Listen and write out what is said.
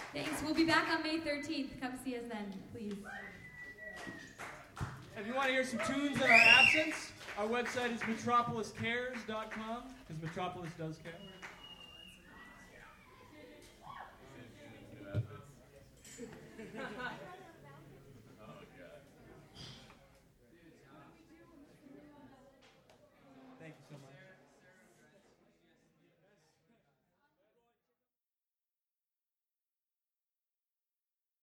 Thanks. We'll be back on May 13th. Come see us then, please. If you want to hear some tunes in our absence, our website is metropoliscares.com, because Metropolis does care.